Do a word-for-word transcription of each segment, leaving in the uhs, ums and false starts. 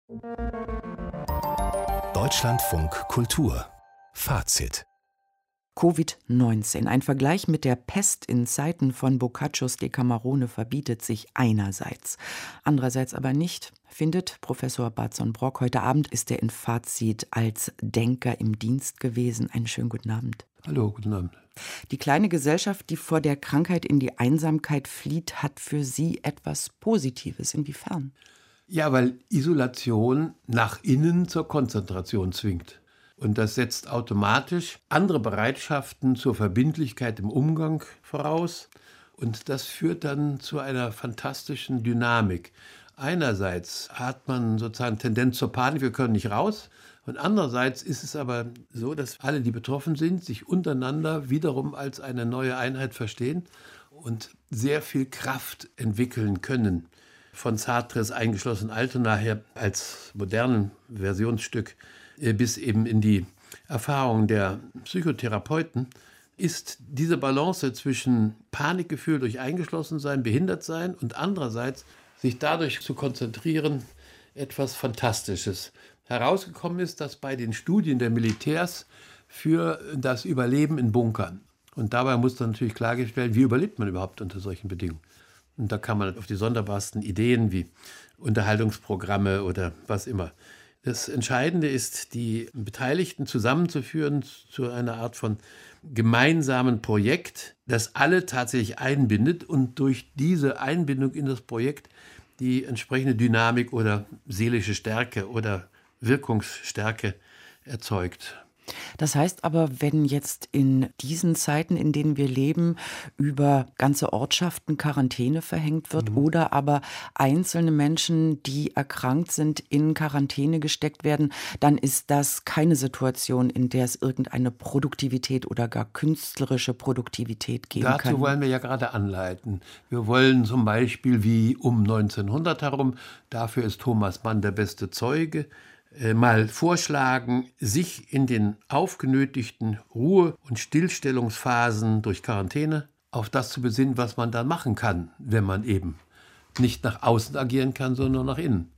Deutschlandfunk Kultur Fazit Covid neunzehn. Ein Vergleich mit der Pest in Zeiten von Boccaccios Decamerone verbietet sich einerseits. Andererseits aber nicht, findet Professor Barzon-Brock. Heute Abend ist er in Fazit als Denker im Dienst gewesen. Einen schönen guten Abend. Hallo, guten Abend. Die kleine Gesellschaft, die vor der Krankheit in die Einsamkeit flieht, hat für Sie etwas Positives. Inwiefern? Ja, weil Isolation nach innen zur Konzentration zwingt. Und das setzt automatisch andere Bereitschaften zur Verbindlichkeit im Umgang voraus. Und das führt dann zu einer fantastischen Dynamik. Einerseits hat man sozusagen Tendenz zur Panik, wir können nicht raus. Und andererseits ist es aber so, dass alle, die betroffen sind, sich untereinander wiederum als eine neue Einheit verstehen und sehr viel Kraft entwickeln können. Von Sartres Eingeschlossen Altona her als modernen Versionsstück bis eben in die Erfahrung der Psychotherapeuten, ist diese Balance zwischen Panikgefühl durch Eingeschlossensein, Behindertsein und andererseits sich dadurch zu konzentrieren, etwas Fantastisches. Herausgekommen ist, dass bei den Studien der Militärs für das Überleben in Bunkern, und dabei muss dann natürlich klargestellt, wie überlebt man überhaupt unter solchen Bedingungen. Und da kann man auf die sonderbarsten Ideen wie Unterhaltungsprogramme oder was immer. Das Entscheidende ist, die Beteiligten zusammenzuführen zu einer Art von gemeinsamen Projekt, das alle tatsächlich einbindet und durch diese Einbindung in das Projekt die entsprechende Dynamik oder seelische Stärke oder Wirkungsstärke erzeugt. Das heißt aber, wenn jetzt in diesen Zeiten, in denen wir leben, über ganze Ortschaften Quarantäne verhängt wird mhm. oder aber einzelne Menschen, die erkrankt sind, in Quarantäne gesteckt werden, dann ist das keine Situation, in der es irgendeine Produktivität oder gar künstlerische Produktivität geben Dazu kann. Dazu wollen wir ja gerade anleiten. Wir wollen zum Beispiel wie um neunzehnhundert herum, dafür ist Thomas Mann der beste Zeuge, mal vorschlagen, sich in den aufgenötigten Ruhe- und Stillstellungsphasen durch Quarantäne auf das zu besinnen, was man dann machen kann, wenn man eben nicht nach außen agieren kann, sondern nur nach innen.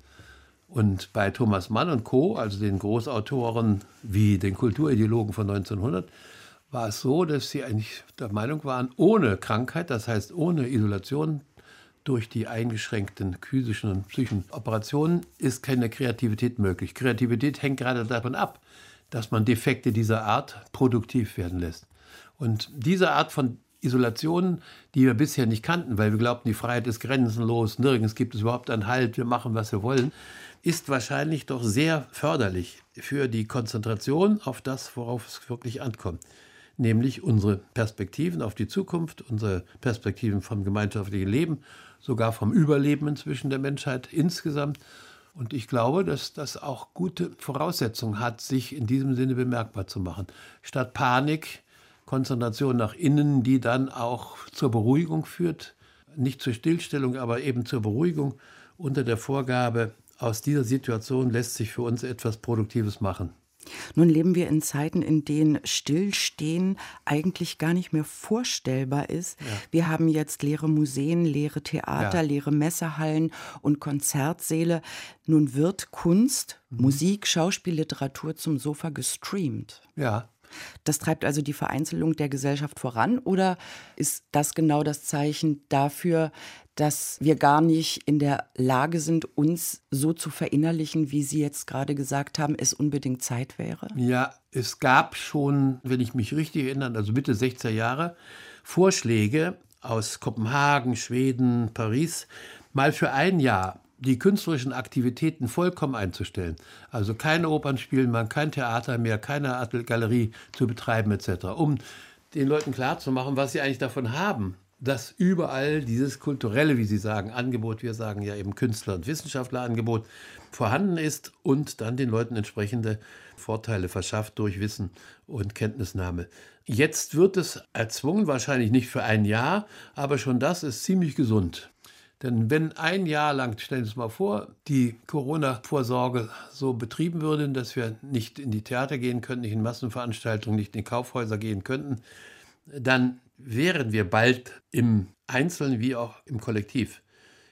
Und bei Thomas Mann und Co., also den Großautoren wie den Kulturideologen von neunzehnhundert, war es so, dass sie eigentlich der Meinung waren, ohne Krankheit, das heißt ohne Isolation, durch die eingeschränkten physischen und psychischen Operationen ist keine Kreativität möglich. Kreativität hängt gerade davon ab, dass man Defekte dieser Art produktiv werden lässt. Und diese Art von Isolation, die wir bisher nicht kannten, weil wir glaubten, die Freiheit ist grenzenlos, nirgends gibt es überhaupt einen Halt, wir machen, was wir wollen, ist wahrscheinlich doch sehr förderlich für die Konzentration auf das, worauf es wirklich ankommt. Nämlich unsere Perspektiven auf die Zukunft, unsere Perspektiven vom gemeinschaftlichen Leben, sogar vom Überleben inzwischen der Menschheit insgesamt. Und ich glaube, dass das auch gute Voraussetzungen hat, sich in diesem Sinne bemerkbar zu machen. Statt Panik, Konzentration nach innen, die dann auch zur Beruhigung führt, nicht zur Stillstellung, aber eben zur Beruhigung unter der Vorgabe, aus dieser Situation lässt sich für uns etwas Produktives machen. Nun leben wir in Zeiten, in denen Stillstehen eigentlich gar nicht mehr vorstellbar ist. Ja. Wir haben jetzt leere Museen, leere Theater, ja. leere Messehallen und Konzertsäle. Nun wird Kunst, mhm. Musik, Schauspiel, Literatur zum Sofa gestreamt. Ja. Das treibt also die Vereinzelung der Gesellschaft voran, oder ist das genau das Zeichen dafür, dass wir gar nicht in der Lage sind, uns so zu verinnerlichen, wie Sie jetzt gerade gesagt haben, es unbedingt Zeit wäre? Ja, es gab schon, wenn ich mich richtig erinnere, also Mitte sechziger Jahre, Vorschläge aus Kopenhagen, Schweden, Paris, mal für ein Jahr die künstlerischen Aktivitäten vollkommen einzustellen. Also keine Opern spielen, man kein Theater mehr, keine Art Galerie zu betreiben et cetera, um den Leuten klarzumachen, was sie eigentlich davon haben, dass überall dieses kulturelle, wie Sie sagen, Angebot, wir sagen ja eben Künstler- und Wissenschaftlerangebot, vorhanden ist und dann den Leuten entsprechende Vorteile verschafft durch Wissen und Kenntnisnahme. Jetzt wird es erzwungen, wahrscheinlich nicht für ein Jahr, aber schon das ist ziemlich gesund. Denn wenn ein Jahr lang, stellen Sie sich mal vor, die Corona-Vorsorge so betrieben würde, dass wir nicht in die Theater gehen könnten, nicht in Massenveranstaltungen, nicht in die Kaufhäuser gehen könnten, dann wären wir bald im Einzelnen wie auch im Kollektiv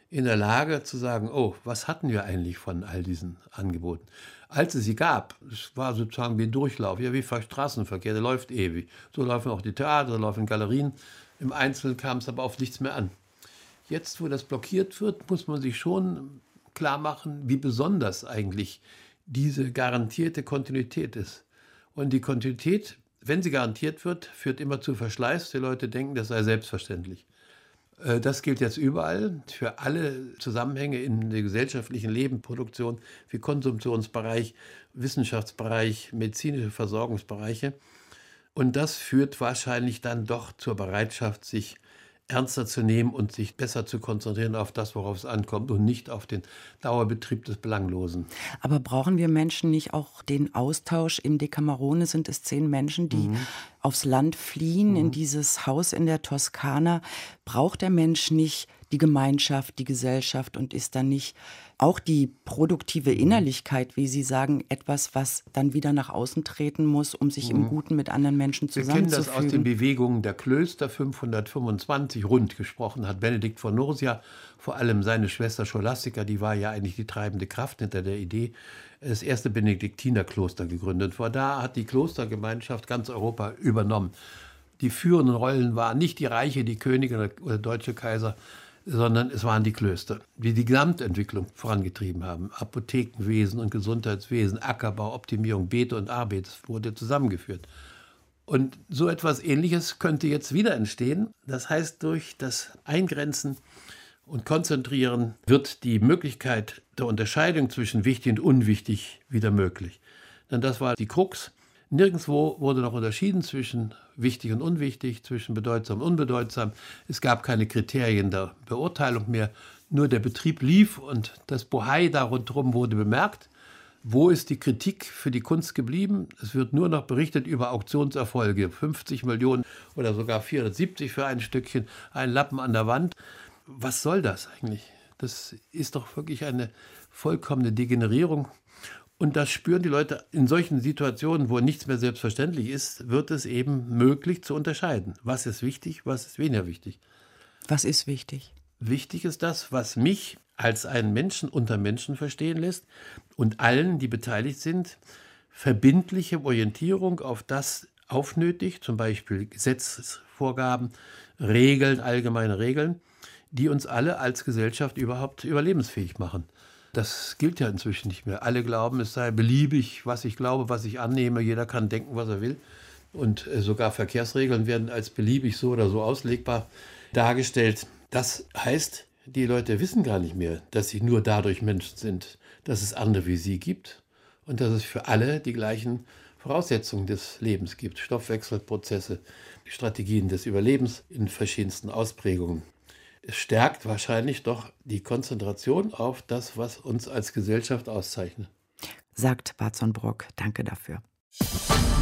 in der Lage zu sagen, oh, was hatten wir eigentlich von all diesen Angeboten? Als es sie gab, es war sozusagen wie ein Durchlauf, ja wie Straßenverkehr, der läuft ewig. So laufen auch die Theater, so laufen Galerien. Im Einzelnen kam es aber auf nichts mehr an. Jetzt, wo das blockiert wird, muss man sich schon klar machen, wie besonders eigentlich diese garantierte Kontinuität ist. Und die Kontinuität, wenn sie garantiert wird, führt immer zu Verschleiß. Die Leute denken, das sei selbstverständlich. Das gilt jetzt überall, für alle Zusammenhänge in der gesellschaftlichen Leben, Produktion, wie Konsumtionsbereich, Wissenschaftsbereich, medizinische Versorgungsbereiche. Und das führt wahrscheinlich dann doch zur Bereitschaft, sich ernster zu nehmen und sich besser zu konzentrieren auf das, worauf es ankommt und nicht auf den Dauerbetrieb des Belanglosen. Aber brauchen wir Menschen nicht auch den Austausch? Im Decamerone sind es zehn Menschen, die mhm. aufs Land fliehen, mhm. in dieses Haus in der Toskana. Braucht der Mensch nicht die Gemeinschaft, die Gesellschaft und ist dann nicht auch die produktive Innerlichkeit, wie Sie sagen, etwas, was dann wieder nach außen treten muss, um sich mhm. im Guten mit anderen Menschen zusammenzufügen? Wir kennen das aus den Bewegungen der Klöster. fünfhundertfünfundzwanzig rund gesprochen hat Benedikt von Nursia, vor allem seine Schwester Scholastica, die war ja eigentlich die treibende Kraft hinter der Idee, das erste Benediktinerkloster gegründet. Vor da hat die Klostergemeinschaft ganz Europa übernommen. Die führenden Rollen waren nicht die Reiche, die Könige oder der deutsche Kaiser, sondern es waren die Klöster, die die Gesamtentwicklung vorangetrieben haben. Apothekenwesen und Gesundheitswesen, Ackerbau, Optimierung, Beete und Arbeit, das wurde zusammengeführt. Und so etwas Ähnliches könnte jetzt wieder entstehen. Das heißt, durch das Eingrenzen und Konzentrieren wird die Möglichkeit der Unterscheidung zwischen wichtig und unwichtig wieder möglich. Denn das war die Krux. Nirgendwo wurde noch unterschieden zwischen wichtig und unwichtig, zwischen bedeutsam und unbedeutsam. Es gab keine Kriterien der Beurteilung mehr. Nur der Betrieb lief und das Bohai da rundherum wurde bemerkt. Wo ist die Kritik für die Kunst geblieben? Es wird nur noch berichtet über Auktionserfolge. fünfzig Millionen oder sogar vierhundertsiebzig für ein Stückchen, ein Lappen an der Wand. Was soll das eigentlich? Das ist doch wirklich eine vollkommene Degenerierung. Und das spüren die Leute in solchen Situationen, wo nichts mehr selbstverständlich ist, wird es eben möglich zu unterscheiden. Was ist wichtig, was ist weniger wichtig? Was ist wichtig? Wichtig ist das, was mich als einen Menschen unter Menschen verstehen lässt und allen, die beteiligt sind, verbindliche Orientierung auf das aufnötigt, zum Beispiel Gesetzesvorgaben, Regeln, allgemeine Regeln, die uns alle als Gesellschaft überhaupt überlebensfähig machen. Das gilt ja inzwischen nicht mehr. Alle glauben, es sei beliebig, was ich glaube, was ich annehme. Jeder kann denken, was er will. Und sogar Verkehrsregeln werden als beliebig so oder so auslegbar dargestellt. Das heißt, die Leute wissen gar nicht mehr, dass sie nur dadurch Menschen sind, dass es andere wie sie gibt und dass es für alle die gleichen Voraussetzungen des Lebens gibt. Stoffwechselprozesse, die Strategien des Überlebens in verschiedensten Ausprägungen. Es stärkt wahrscheinlich doch die Konzentration auf das, was uns als Gesellschaft auszeichnet. Sagt Bart Sonnenbrock. Danke dafür.